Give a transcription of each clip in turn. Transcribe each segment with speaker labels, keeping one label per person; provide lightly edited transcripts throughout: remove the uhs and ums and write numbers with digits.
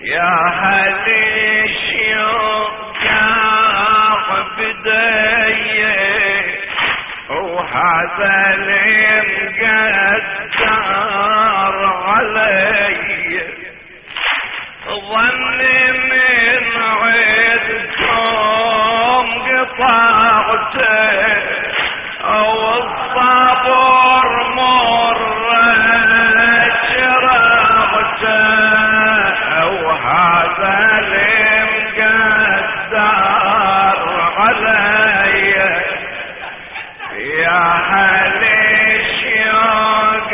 Speaker 1: يا هل الشوق بديه وهذا المقدر علي ظني من عيدكم قطعته او الصبر مر شرعته وهذا المقدر علي يا هل الشوق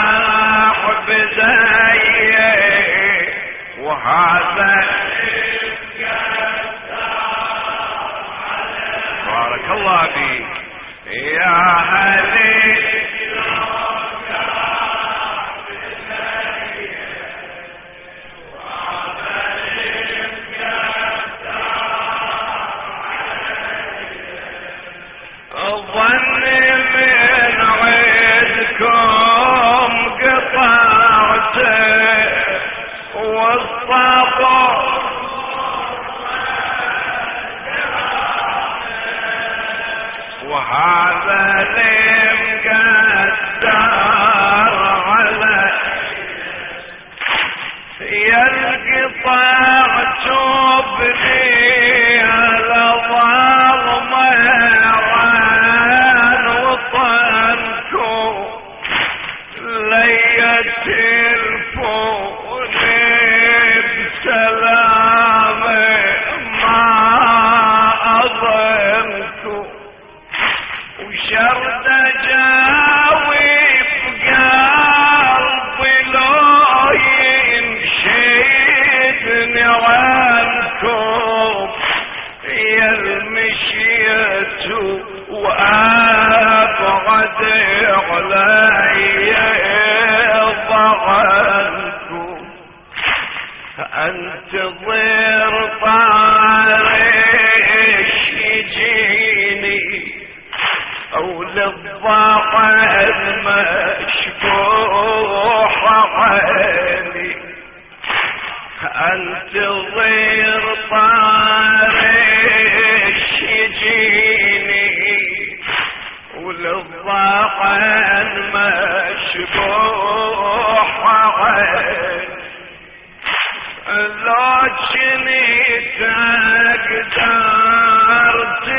Speaker 1: بديه وهذا بارك الله فيك يا هل ظن من عيدكم قطعته والصبر وهذا المقدر على يا القطاع تبني على ظلمه عن وطنكم ليت الفون بسلامه ما اظنكم وشرد جاوي بقلبي لو ينشدني عنكم يا المشيت وابعد علي ضعنكم انتظر طارش يجيني او للضاقة المشبوح عيني انتظر طارش يجيني وللضاقة المشبوح عيني لو جني تقدر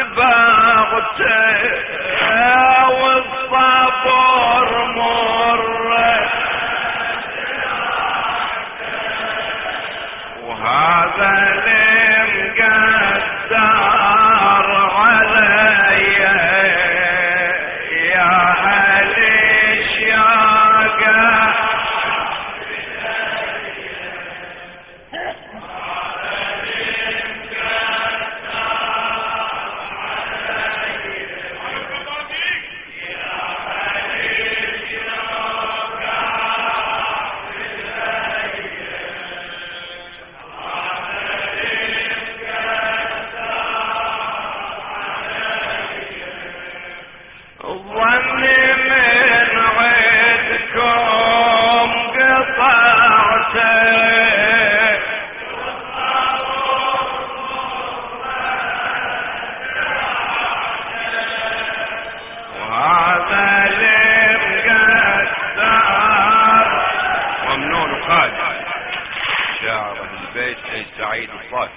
Speaker 1: تبغته والصبر مر وهذا المقدر علي يا هل الشوق ظن من عيدكم قطعته وهذا المقدر ممنون وخالد شاعر البيت سعيد الصالح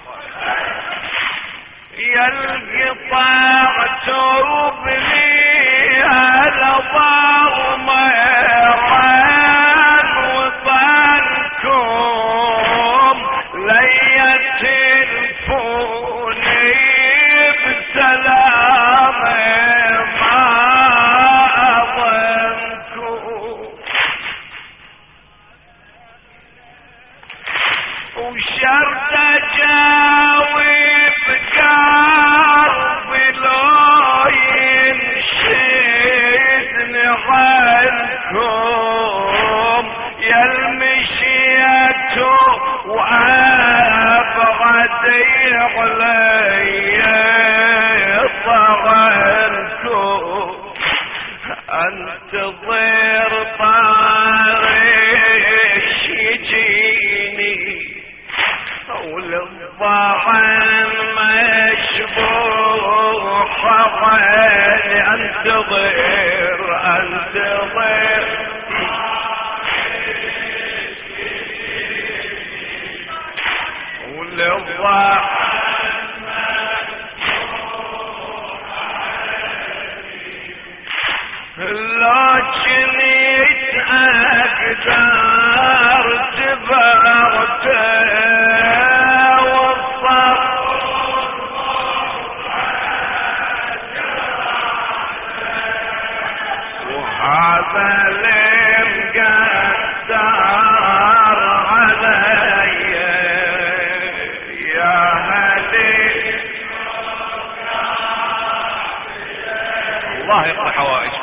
Speaker 1: يا القطاع تبني على ضرمه عن وطنكم ليت الفوني بسلامه ما اظنكم وشرط جاوي بقلبي لو ينشدني عنكم يا المشيت وابعد علي ضعنكم انتظر طارش يجيني طعن مشبوح عيني انتظر وللضحك لكن يتأقدر تبعته وهذا اللي مقدر علي يا هدي الله يقضي حوائجكم.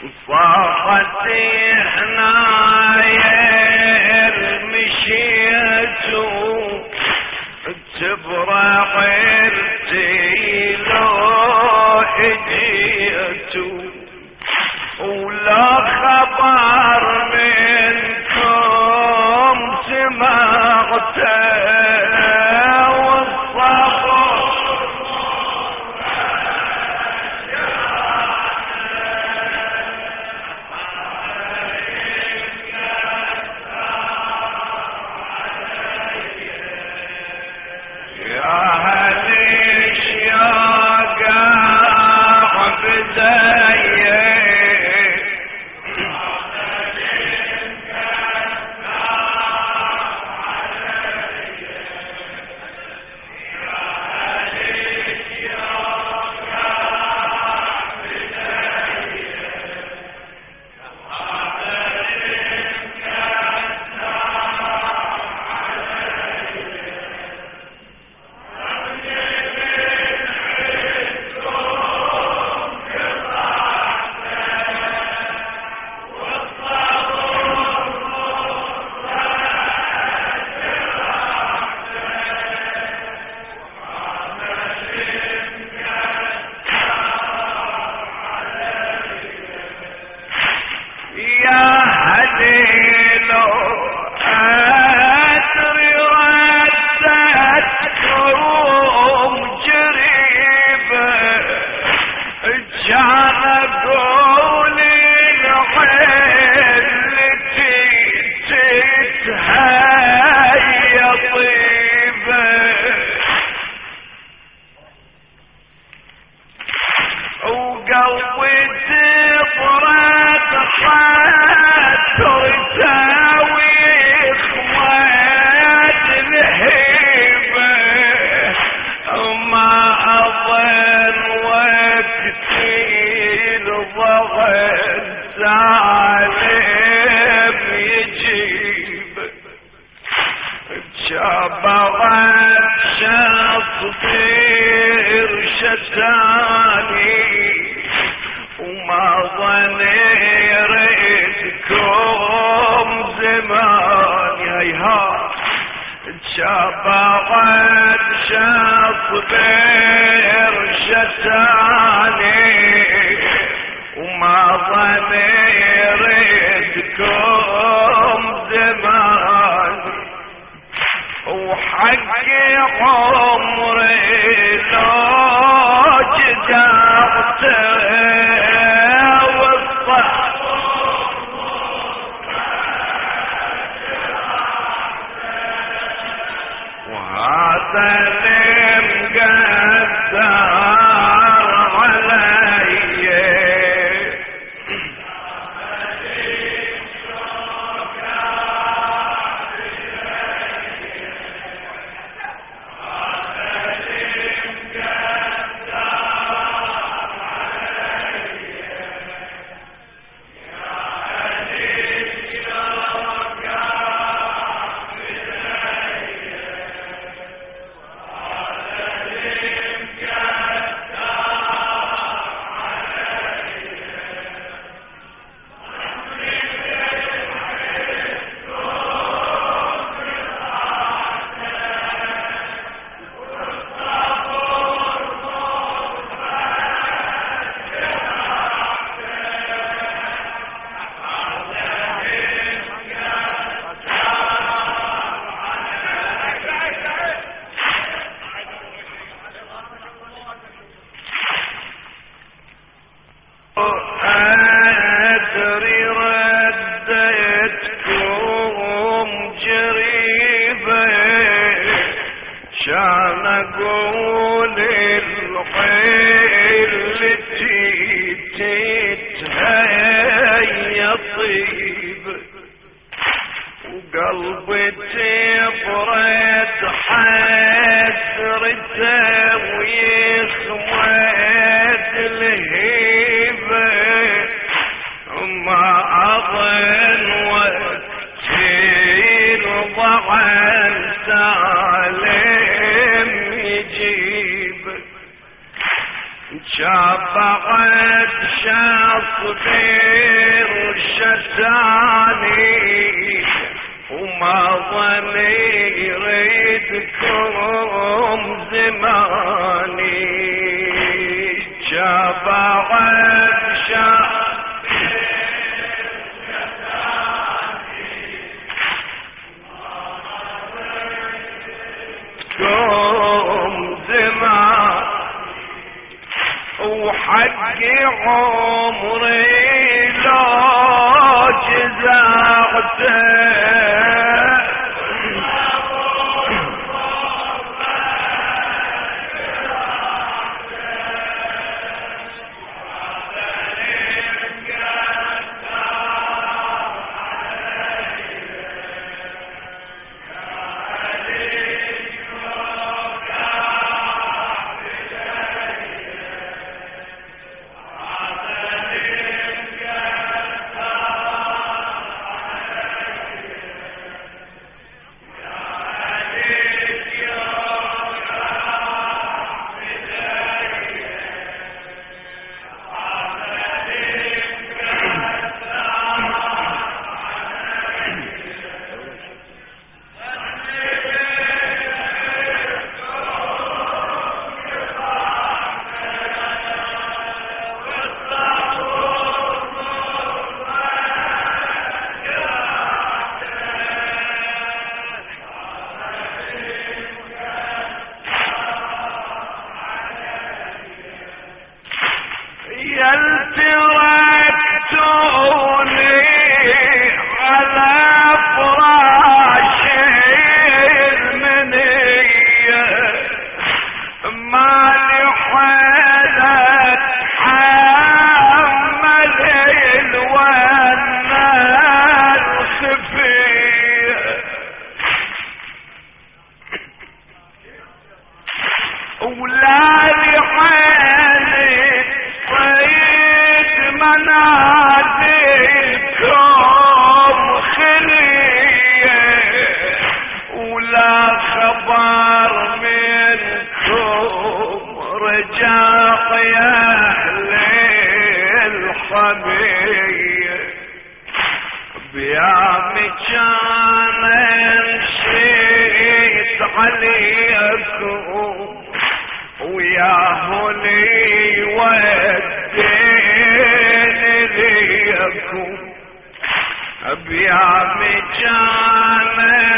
Speaker 1: صاحت حنايا مشيت تبرع التيلو اجيت ولا خبر منكم سمعته
Speaker 2: شاب
Speaker 1: بعد شاطبير شتاني وما ظل يريدكم زماني بعد شاطبير شتاني زمان وحق عمري لو جزعته يلتركتوني على فراش المنية ما لحالك حمل الونا الخفية ولا لحالك طيب منازلكم خلية ولا خبر منكم رجاق يا أهل الحمية بيام كان مشيت عليكم وياه لي ودين ليكم بيام كان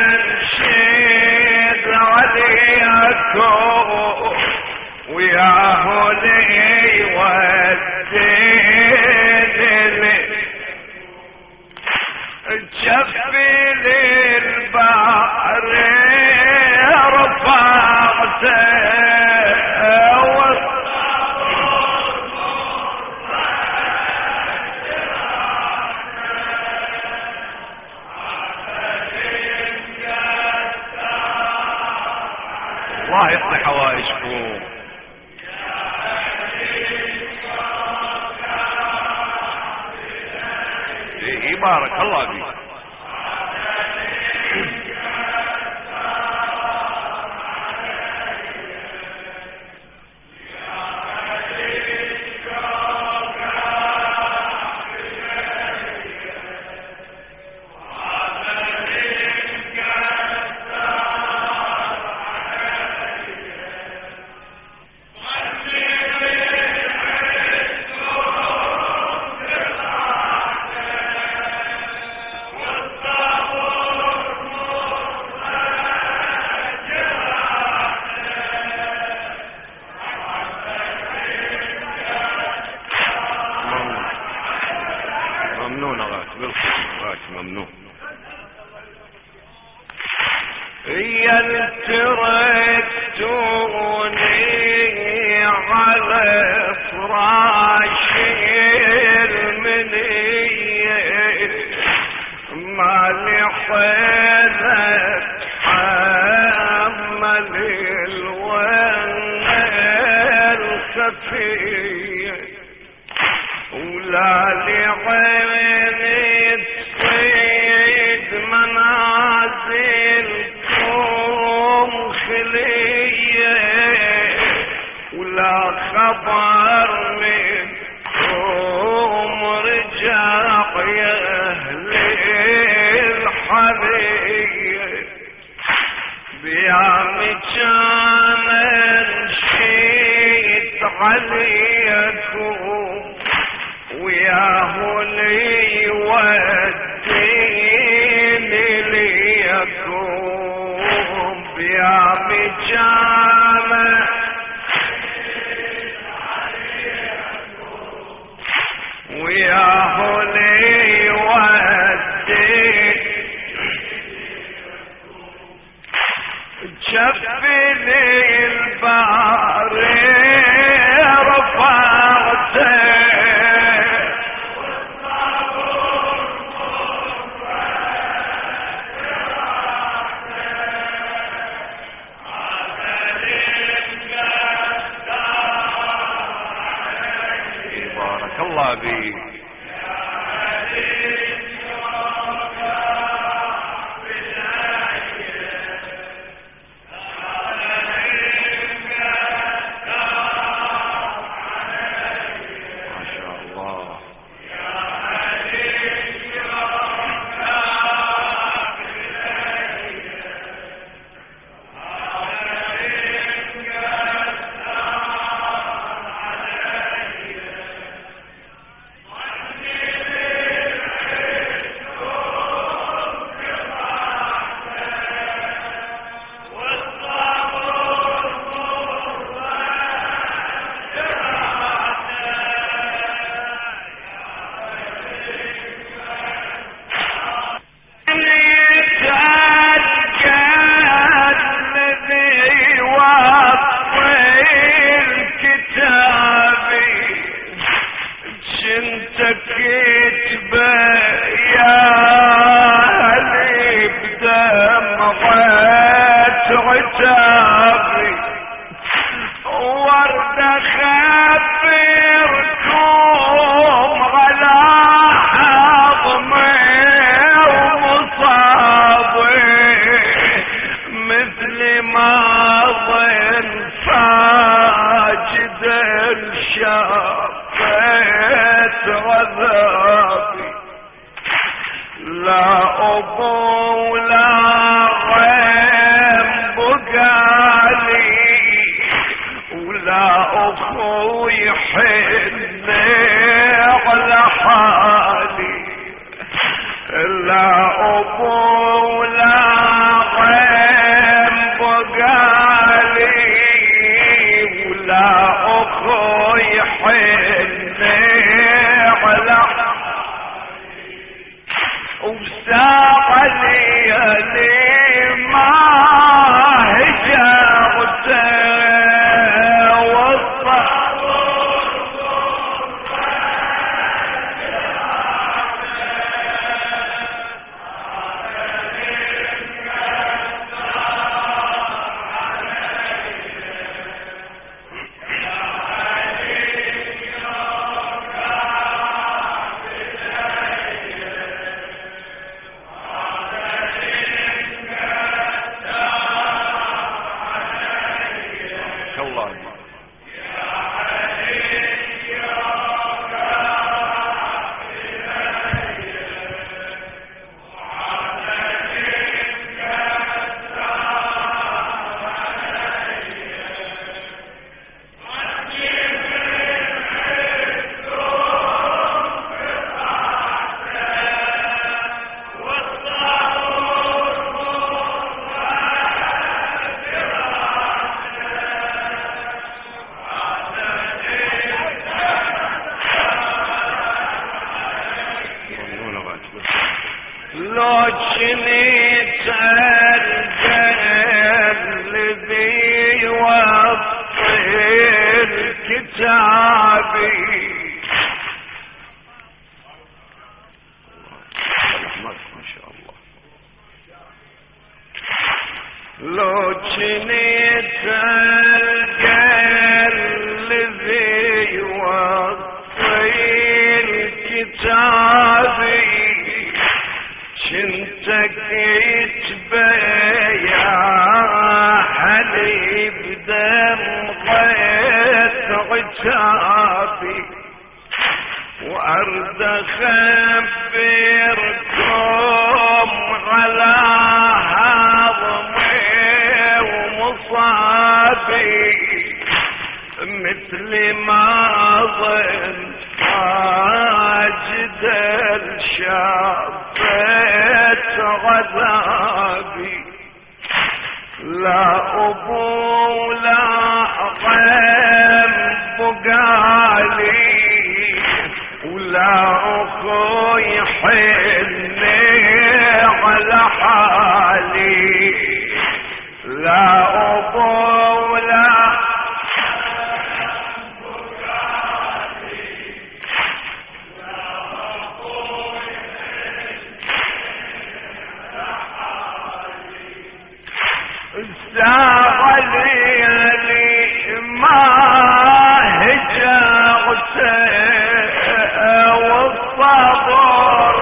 Speaker 1: مشيت عليكم وياه لي ودين جفي للبحر رفعته الله يقضي حوائجكم إيه بارك الله فيك ممنون غاش غاش ممنون يلتركتوني على فراش المنية ما لحالك حمل الونا الخفية ولا لعيني تصيد منازلكم خلية ليكم وياه لي وديني ليكم يا مجامع وياه لي وديني جفني الباري رفعته بارك الله بيك وأرد أخبركم على هضمي ومصابي مثل مثل ما ظن ماجد شافت عذابي لا أبو لا غم بقالي ولا أخوي حني على حالي لا أبو ولا زعلي ما هجرت والصبر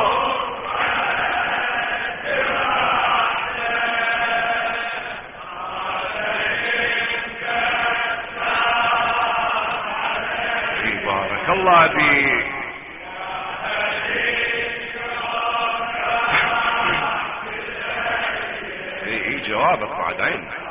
Speaker 1: بارك الله بيك. جوابك بعد عين.